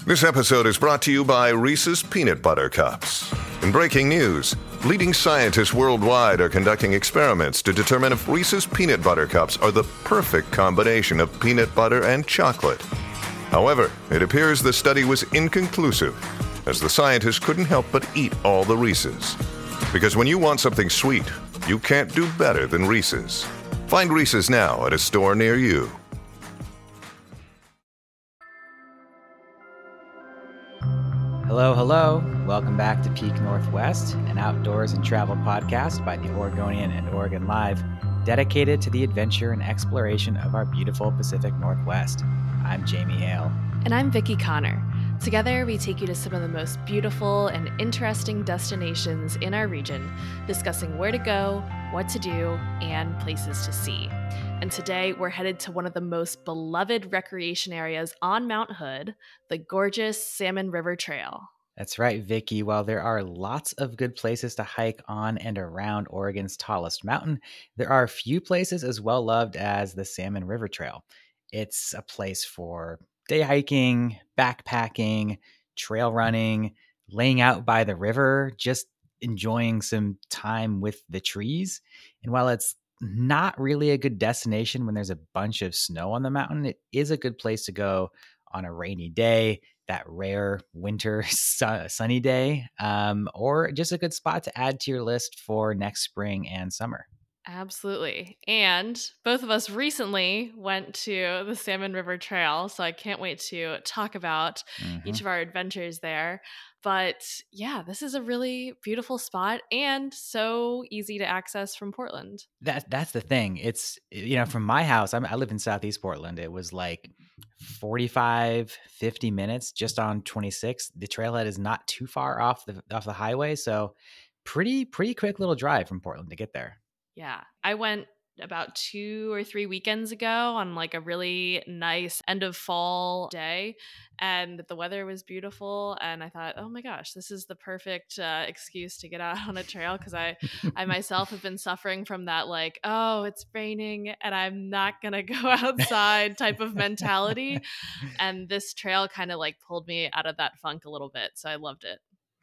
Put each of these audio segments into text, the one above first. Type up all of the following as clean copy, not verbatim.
This episode is brought to you by Reese's Peanut Butter Cups. In breaking news, leading scientists worldwide are conducting experiments to determine if Reese's Peanut Butter Cups are the perfect combination of peanut butter and chocolate. However, it appears the study was inconclusive, as the scientists couldn't help but eat all the Reese's. Because when you want something sweet, you can't do better than Reese's. Find Reese's now at a store near you. Hello. Welcome back to Peak Northwest, an outdoors and travel podcast by the Oregonian and Oregon Live, dedicated to the adventure and exploration of our beautiful Pacific Northwest. I'm Jamie Hale. And I'm Vicki Connor. Together, we take you to some of the most beautiful and interesting destinations in our region, discussing where to go, what to do, and places to see. And today, we're headed to one of the most beloved recreation areas on Mount Hood, the gorgeous Salmon River Trail. That's right, Vicki. While there are lots of good places to hike on and around Oregon's tallest mountain, there are a few places as well loved as the Salmon River Trail. It's a place for day hiking, backpacking, trail running, laying out by the river, just enjoying some time with the trees. And while it's not really a good destination when there's a bunch of snow on the mountain, it is a good place to go on a rainy day, that rare winter sunny day, or just a good spot to add to your list for next spring and summer. Absolutely. And both of us recently went to the Salmon River Trail, so I can't wait to talk about each of our adventures there. But yeah, this is a really beautiful spot and so easy to access from Portland. That's the thing. It's, from my house, I live in Southeast Portland. It was like 45, 50 minutes just on 26. The trailhead is not too far off the highway, so pretty quick little drive from Portland to get there. Yeah, I went about 2 or 3 weekends ago on like a really nice end of fall day, and the weather was beautiful. And I thought, oh my gosh, this is the perfect excuse to get out on a trail, because I myself have been suffering from that, like, oh, it's raining and I'm not gonna go outside type of mentality. And this trail kind of like pulled me out of that funk a little bit, so I loved it.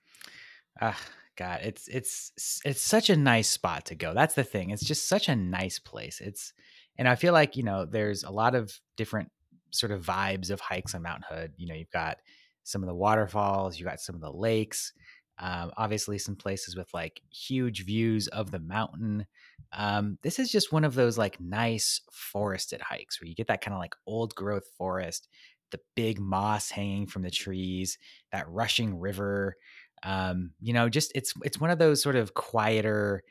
Ah, God, it's such a nice spot to go. That's the thing. It's just such a nice place. And I feel like, there's a lot of different sort of vibes of hikes on Mount Hood. You've got some of the waterfalls, you've got some of the lakes, obviously some places with like huge views of the mountain. This is just one of those like nice forested hikes where you get that kind of like old growth forest, the big moss hanging from the trees, that rushing river. Just it's one of those sort of quieter,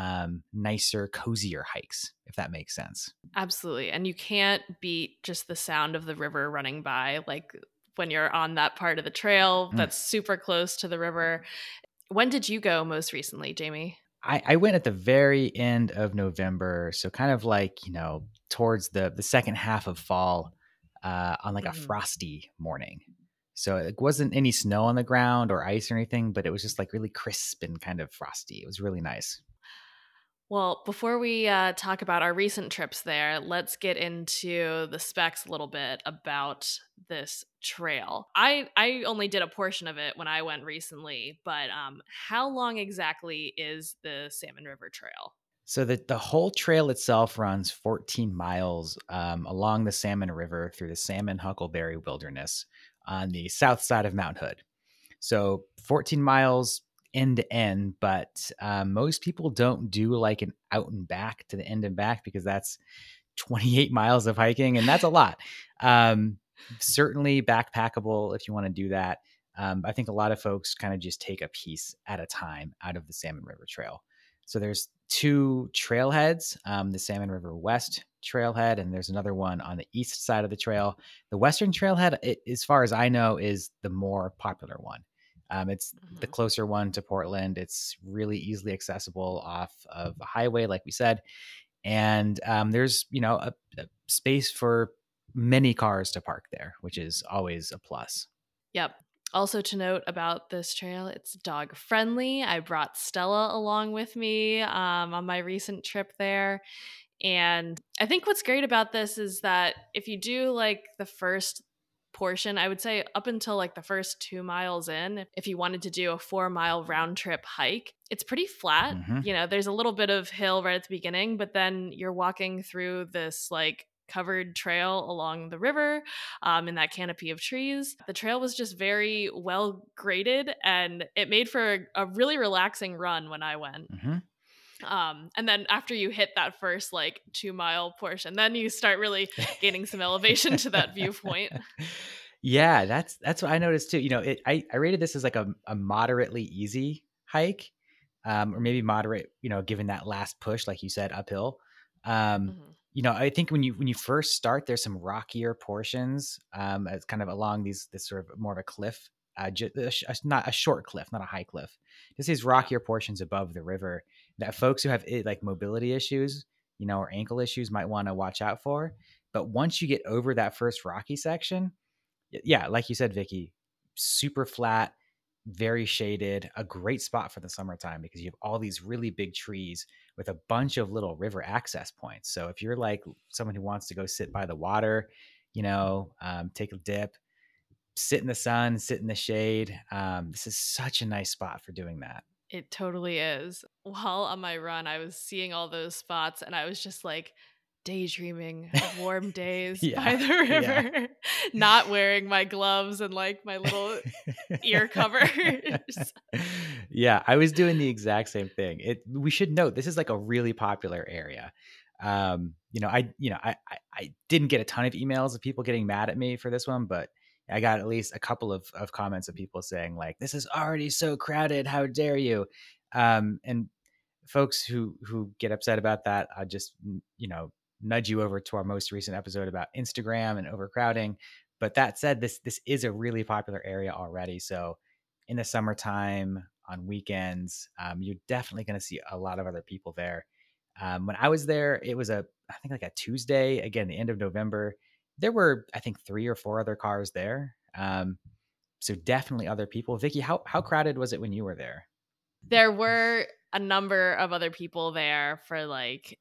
nicer, cozier hikes, if that makes sense. Absolutely. And you can't beat just the sound of the river running by, like when you're on that part of the trail that's super close to the river. When did you go most recently, Jamie? I went at the very end of November, so kind of like, towards the second half of fall, on like a frosty morning. So it wasn't any snow on the ground or ice or anything, but it was just like really crisp and kind of frosty. It was really nice. Well, before we talk about our recent trips there, let's get into the specs a little bit about this trail. I only did a portion of it when I went recently, but how long exactly is the Salmon River Trail? So the whole trail itself runs 14 miles along the Salmon River through the Salmon Huckleberry Wilderness on the south side of Mount Hood. So 14 miles end to end, but most people don't do like an out and back to the end and back, because that's 28 miles of hiking, and that's a lot. Certainly backpackable if you want to do that. I think a lot of folks kind of just take a piece at a time out of the Salmon River Trail. So there's two trailheads, the Salmon River West trailhead, and there's another one on the east side of the trail. The Western trailhead, as far as I know, is the more popular one. It's the closer one to Portland. It's really easily accessible off of a highway, like we said. And there's, a space for many cars to park there, which is always a plus. Yep. Also to note about this trail, it's dog friendly. I brought Stella along with me on my recent trip there. And I think what's great about this is that if you do like the first portion. I would say up until like the first 2 miles in, if you wanted to do a 4 mile round trip hike, it's pretty flat. Hmm. You know, there's a little bit of hill right at the beginning, but then you're walking through this like covered trail along the river in that canopy of trees. The trail was just very well graded and it made for a really relaxing run when I went. Hmm. And then after you hit that first like 2 mile portion, then you start really gaining some elevation to that viewpoint. Yeah, that's what I noticed too. I rated this as like a moderately easy hike, or maybe moderate, given that last push, like you said, uphill. Um, Mhm. I think when you first start, there's some rockier portions, it's kind of along this sort of more of a cliff, not a short cliff, not a high cliff, just these Yeah. rockier portions above the river that folks who have like mobility issues, or ankle issues might want to watch out for. But once you get over that first rocky section, yeah, like you said, Vicky, super flat, very shaded, a great spot for the summertime because you have all these really big trees with a bunch of little river access points. So if you're like someone who wants to go sit by the water, take a dip, sit in the sun, sit in the shade, this is such a nice spot for doing that. It totally is. While on my run, I was seeing all those spots and I was just like daydreaming of warm days Yeah, by the yeah. river, not wearing my gloves and like my little ear covers. Yeah, I was doing the exact same thing. We should note this is like a really popular area. I didn't get a ton of emails of people getting mad at me for this one, but I got at least a couple of comments of people saying like, "This is already so crowded. How dare you?" And folks who get upset about that, I just nudge you over to our most recent episode about Instagram and overcrowding. But that said, this is a really popular area already. So in the summertime on weekends, you're definitely going to see a lot of other people there. When I was there, it was I think like a Tuesday, again, the end of November. There were, I think, 3 or 4 other cars there. So definitely other people. Vicky, how crowded was it when you were there? There were a number of other people there for like,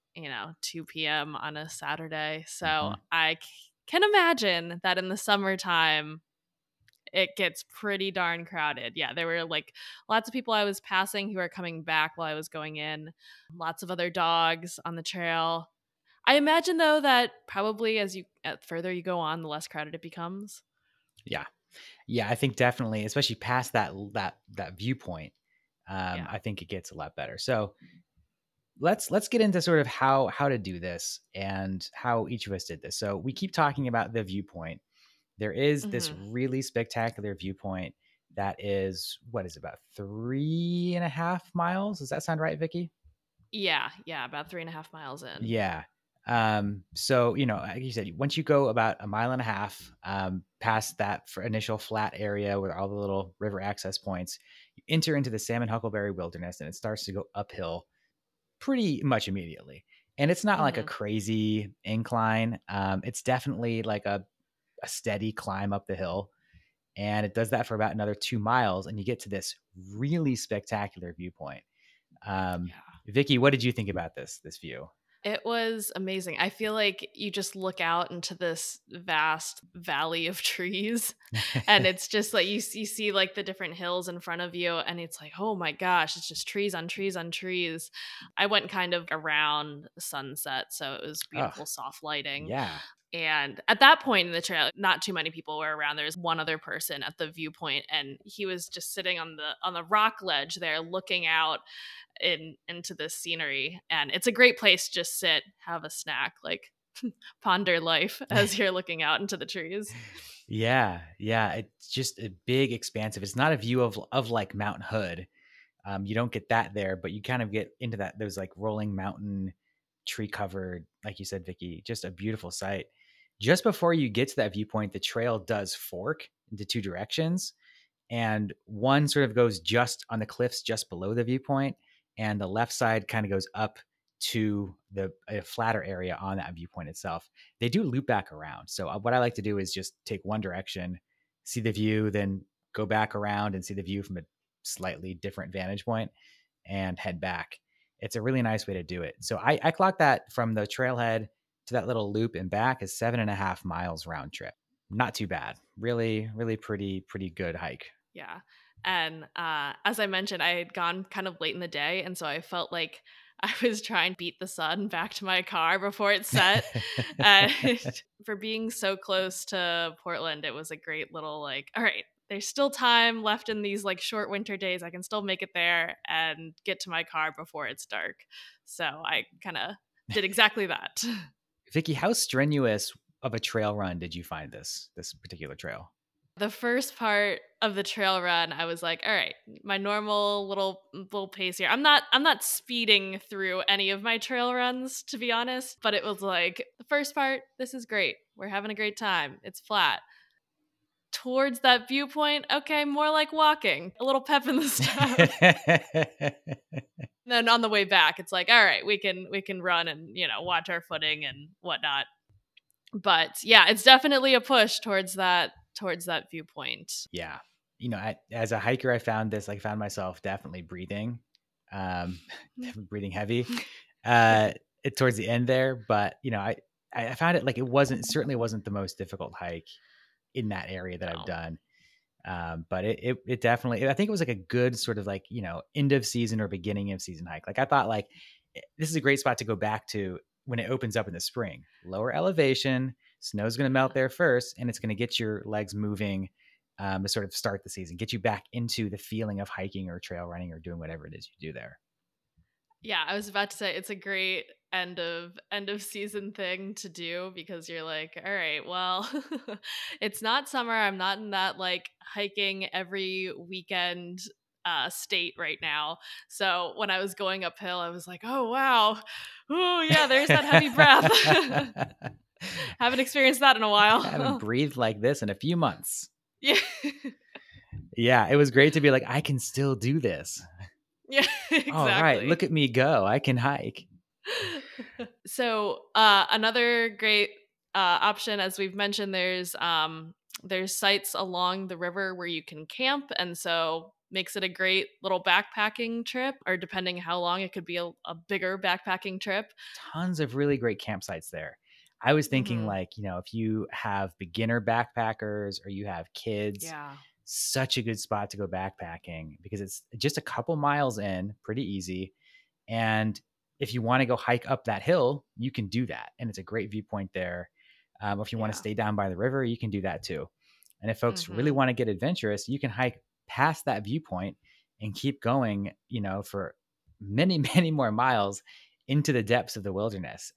2 p.m. on a Saturday. So Hmm. can imagine that in the summertime, it gets pretty darn crowded. Yeah, there were like lots of people I was passing who were coming back while I was going in, lots of other dogs on the trail. I imagine though that probably as you further you go on, the less crowded it becomes. Yeah. Yeah, I think definitely, especially past that viewpoint, Yeah. I think it gets a lot better. So let's get into sort of how to do this and how each of us did this. So we keep talking about the viewpoint. There is this Hmm. really spectacular viewpoint that is what is about 3.5 miles. Does that sound right, Vicky? Yeah, yeah, about 3.5 miles in. Yeah. So, like you said, once you go about a mile and a half past that for initial flat area with all the little river access points, you enter into the Salmon Huckleberry Wilderness and it starts to go uphill pretty much immediately. And it's not like a Hmm. crazy incline. It's definitely like a steady climb up the hill. And it does that for about another 2 miles. And you get to this really spectacular viewpoint. Um, Yeah. Vicky, what did you think about this view? It was amazing. I feel like you just look out into this vast valley of trees and it's just like you see like the different hills in front of you and it's like, "Oh my gosh, it's just trees on trees on trees." I went kind of around sunset, so it was Oh, beautiful soft lighting. yeah. And at that point in the trail, not too many people were around. There was one other person at the viewpoint and he was just sitting on the rock ledge there looking out into this scenery, and it's a great place to just sit, have a snack, like ponder life as you're looking out into the trees. Yeah, yeah. It's just a big expansive. It's not a view of like Mount Hood. You don't get that there, but you kind of get into those like rolling mountain, tree covered, like you said, Vicky, just a beautiful sight. Just before you get to that viewpoint, the trail does fork into two directions. And one sort of goes just on the cliffs just below the viewpoint, and the left side kind of goes up to the a flatter area on that viewpoint itself. They do loop back around. So what I like to do is just take one direction, see the view, then go back around and see the view from a slightly different vantage point and head back. It's a really nice way to do it. So I clocked that from the trailhead to that little loop and back is 7.5 miles round trip. not too bad. Really, really pretty good hike. Yeah. And as I mentioned, I had gone kind of late in the day. And so I felt like I was trying to beat the sun back to my car before it set. And for being so close to Portland, it was a great little like, all right, there's still time left in these like short winter days. I can still make it there and get to my car before it's dark. So I kind of did exactly that. Vicky, how strenuous of a trail run did you find this particular trail? The first part of the trail run, I was like, all right, my normal little pace here. I'm not speeding through any of my trail runs, to be honest, but it was like the first part, this is great. We're having a great time. It's flat. Towards that viewpoint, okay, more like walking. A little pep in the step. Then on the way back, it's like, all right, we can run and, watch our footing and whatnot. But yeah, it's definitely a push towards that viewpoint. Yeah. As a hiker, I found myself definitely breathing, definitely breathing heavy, towards the end there. But, I found it like certainly wasn't the most difficult hike in that area that I've No. done. But it definitely, I think it was like a good sort of like, end of season or beginning of season hike. Like I thought like this is a great spot to go back to when it opens up in the spring. Lower elevation, snow's going to melt there first, and it's going to get your legs moving to sort of start the season, get you back into the feeling of hiking or trail running or doing whatever it is you do there. Yeah, I was about to say it's a great end of season thing to do because you're like, all right, well, it's not summer. I'm not in that like hiking every weekend state right now. So when I was going uphill, I was like, oh wow. Oh yeah, there's that heavy breath. Haven't experienced that in a I haven't while. breathed like this in a few months. Yeah. Yeah, it was great to be like, I can still do this. Yeah, All right, look exactly. at me go. I can hike. So another great option, as we've mentioned, there's sites along the river where you can camp, and so makes it a great little backpacking trip. Or depending how long, it could be a bigger backpacking trip. Tons of really great campsites there. I was thinking Hmm. like, if you have beginner backpackers or you have kids, Yeah. such a good spot to go backpacking because it's just a couple miles in, pretty easy. And if you want to go hike up that hill, you can do that. And it's a great viewpoint there. If you want to Yeah. stay down by the river, you can do that too. And if folks really Hmm. want to get adventurous, you can hike past that viewpoint and keep going, for many, many more miles into the depths of the wilderness.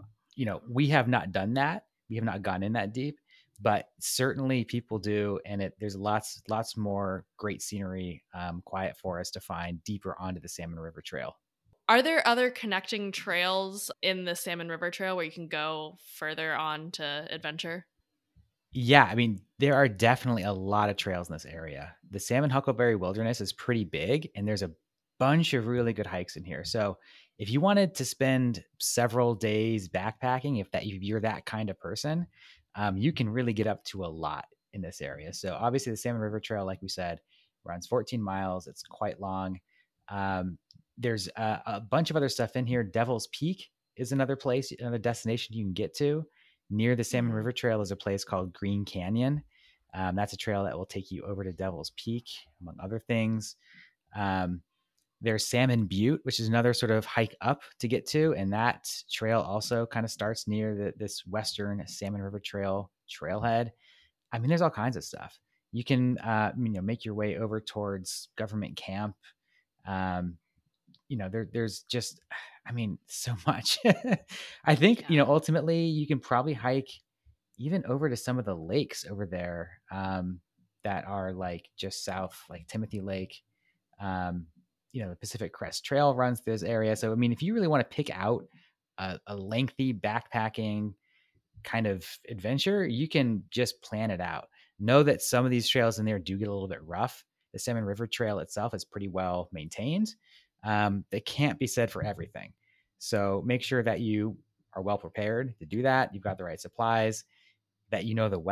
We have not done that. We have not gone in that deep, but certainly people do. And there's lots more great scenery, quiet forest to find deeper onto the Salmon River Trail. Are there other connecting trails in the Salmon River Trail where you can go further on to adventure? Yeah, I mean, there are definitely a lot of trails in this area. The Salmon Huckleberry Wilderness is pretty big, and there's a bunch of really good hikes in here. So, if you wanted to spend several days backpacking, if you're that kind of person, you can really get up to a lot in this area. So, obviously, the Salmon River Trail, like we said, runs 14 miles. It's quite long. Um, there's a bunch of other stuff in here. Devil's Peak is another place, another destination you can get to. Near the Salmon Hmm. River Trail is a place called Green Canyon. That's a trail that will take you over to Devil's Peak, among other things. Um, there's Salmon Butte, which is another sort of hike up to get to, and that trail also kind of starts near this Western Salmon River Trail trailhead. I mean, there's all kinds of stuff. You can, make your way over towards Government Camp. Um, there's just, I mean, so much. I think, Yeah. ultimately you can probably hike even over to some of the lakes over there, that are like just south, like Timothy Lake. Um, the Pacific Crest Trail runs through this area. So, I mean, if you really want to pick out a lengthy backpacking kind of adventure, you can just plan it out. Know that some of these trails in there do get a little bit rough. The Salmon River Trail itself is pretty well maintained. They can't be said for everything. So make sure that you are well prepared to do that. You've got the right supplies, that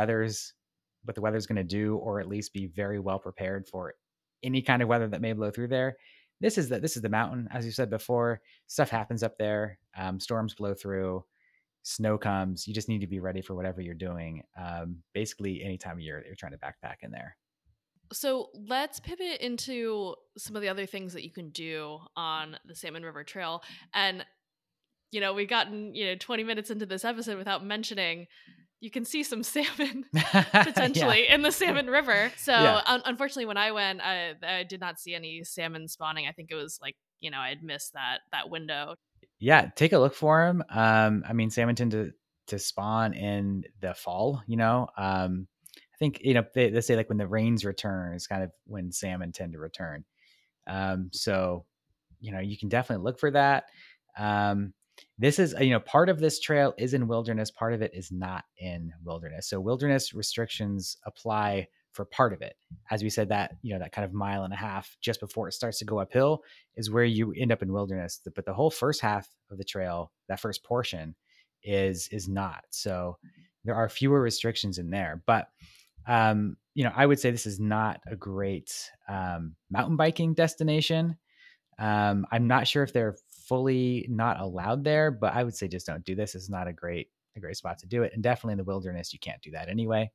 what the weather's going to do, or at least be very well prepared for any kind of weather that may blow through there. This is the mountain, as you said before. Stuff happens up there. Storms blow through. snow comes, you just need to be ready for whatever you're doing. Basically any time of year that you're trying to backpack in there. So let's pivot into some of the other things that you can do on the Salmon River Trail. And, we've gotten, 20 minutes into this episode without mentioning you can see some salmon potentially in the Salmon River. So unfortunately, when I went, I did not see any salmon spawning. I think it was like, I'd missed that window. Yeah, take a look for them. I mean, salmon tend to spawn in the fall. I think they say like when the rains return is kind of when salmon tend to return. So you can definitely look for that. This is part of this trail is in wilderness, part of it is not in wilderness. So wilderness restrictions apply for part of it. As we said, that that kind of mile and a half just before it starts to go uphill is where you end up in wilderness. But the whole first half of the trail, that first portion, is not. So there are fewer restrictions in there. But I would say this is not a great mountain biking destination. I'm not sure if they're fully not allowed there, but I would say just don't do this. It's not a great spot to do it. And definitely in the wilderness, you can't do that anyway.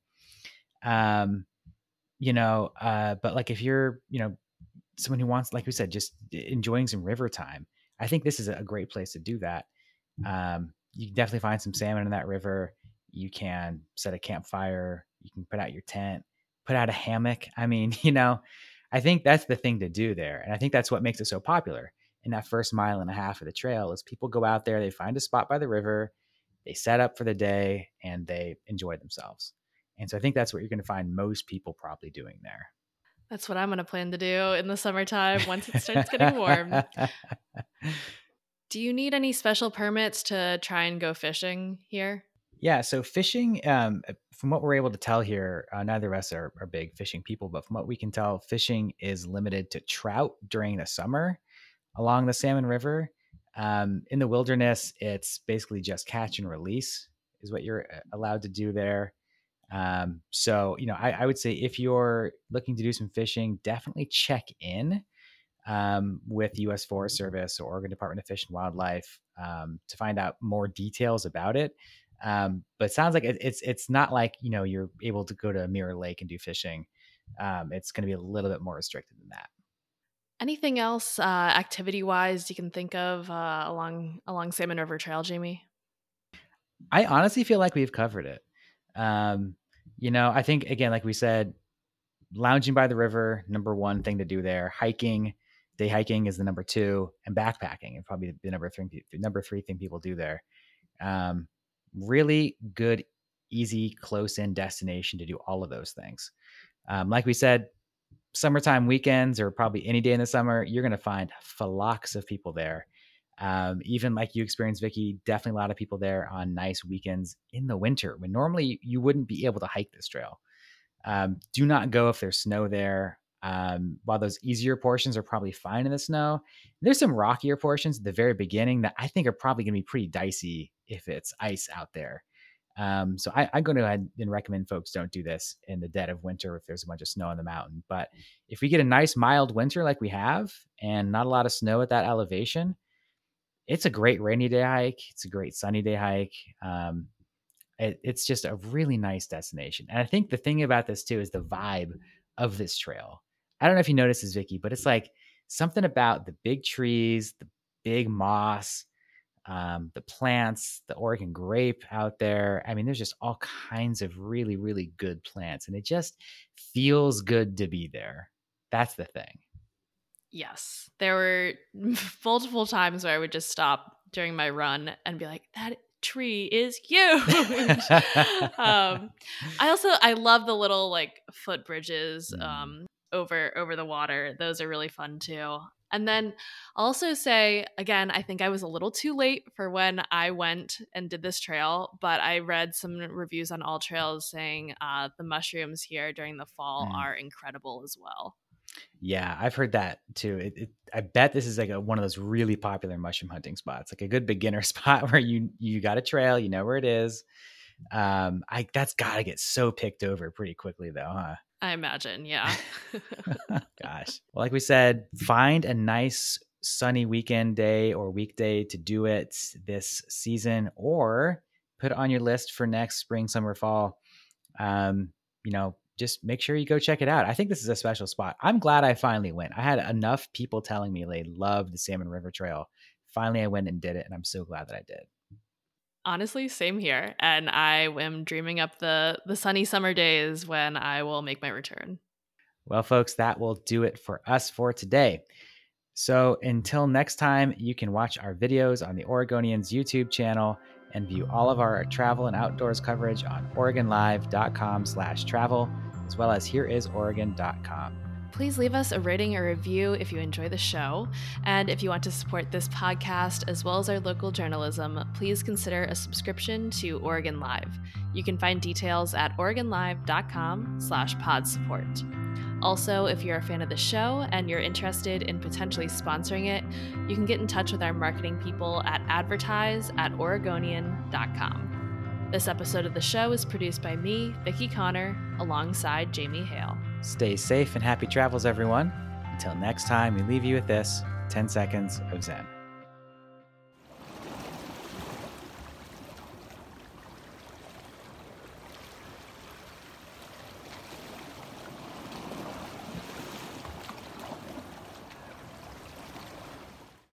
But like if you're, someone who wants, like we said, just enjoying some river time, I think this is a great place to do that. You can definitely find some salmon in that river. You can set a campfire. You can put out your tent, put out a hammock. I mean, I think that's the thing to do there. And I think that's what makes it so popular in that first mile and a half of the trail is people go out there, they find a spot by the river, they set up for the day, and they enjoy themselves. And so I think that's what you're going to find most people probably doing there. That's what I'm going to plan to do in the summertime once it starts getting warm. Do you need any special permits to try and go fishing here? Yeah, so fishing, from what we're able to tell here, neither of us are big fishing people, but from what we can tell, fishing is limited to trout during the summer along the Salmon River. In the wilderness, it's basically just catch and release is what you're allowed to do there. So, I would say if you're looking to do some fishing, definitely check in with U.S. Forest Service or Oregon Department of Fish and Wildlife to find out more details about it. But it sounds like it's not like you're able to go to Mirror Lake and do fishing. It's going to be a little bit more restricted than that. Anything else activity wise you can think of along Salmon River Trail, Jamie? I honestly feel like we've covered it. I think again, like we said, lounging by the river, number one thing to do there. Hiking, day hiking is the number two, and backpacking, and probably the number three thing people do there. Really good, easy, close-in destination to do all of those things. Like we said, summertime weekends or probably any day in the summer, you're going to find flocks of people there. Even like you experienced, Vicky, definitely a lot of people there on nice weekends in the winter when normally you wouldn't be able to hike this trail. Do not go if there's snow there. While those easier portions are probably fine in the snow, there's some rockier portions at the very beginning that I think are probably going to be pretty dicey if it's ice out there. So I'm going to go ahead and recommend folks don't do this in the dead of winter if there's a bunch of snow on the mountain. But if we get a nice mild winter like we have and not a lot of snow at that elevation, it's a great rainy day hike. It's a great sunny day hike. It's just a really nice destination. And I think the thing about this too is the vibe of this trail. I don't know if you noticed this, Vicky, but it's like something about the big trees, the big moss, the plants, the Oregon grape out there. I mean, there's just all kinds of really, really good plants, and it just feels good to be there. That's the thing. Yes. There were multiple times where I would just stop during my run and be like, that tree is huge. I love the little like footbridges over the water. Those are really fun too. And then I'll also say, again, I think I was a little too late for when I went and did this trail, but I read some reviews on All Trails saying the mushrooms here during the fall are incredible as well. Yeah, I've heard that too. I bet this is like one of those really popular mushroom hunting spots, like a good beginner spot where you got a trail, you know where it is. That's got to get so picked over pretty quickly though, huh? I imagine, yeah. Gosh. Well, like we said, find a nice sunny weekend day or weekday to do it this season, or put on your list for next spring, summer, fall. Just make sure you go check it out. I think this is a special spot. I'm glad I finally went. I had enough people telling me they loved the Salmon River Trail. Finally, I went and did it, and I'm so glad that I did. Honestly, same here. And I am dreaming up the sunny summer days when I will make my return. Well, folks, that will do it for us for today. So until next time, you can watch our videos on the Oregonians YouTube channel and view all of our travel and outdoors coverage on OregonLive.com/travel, as well as HereIsOregon.com. Please leave us a rating or review if you enjoy the show. And if you want to support this podcast as well as our local journalism, please consider a subscription to Oregon Live. You can find details at OregonLive.com/podsupport. Also, if you're a fan of the show and you're interested in potentially sponsoring it, you can get in touch with our marketing people at advertise@oregonian.com. This episode of the show is produced by me, Vicki Connor, alongside Jamie Hale. Stay safe and happy travels, everyone. Until next time, we leave you with this 10 seconds of Zen.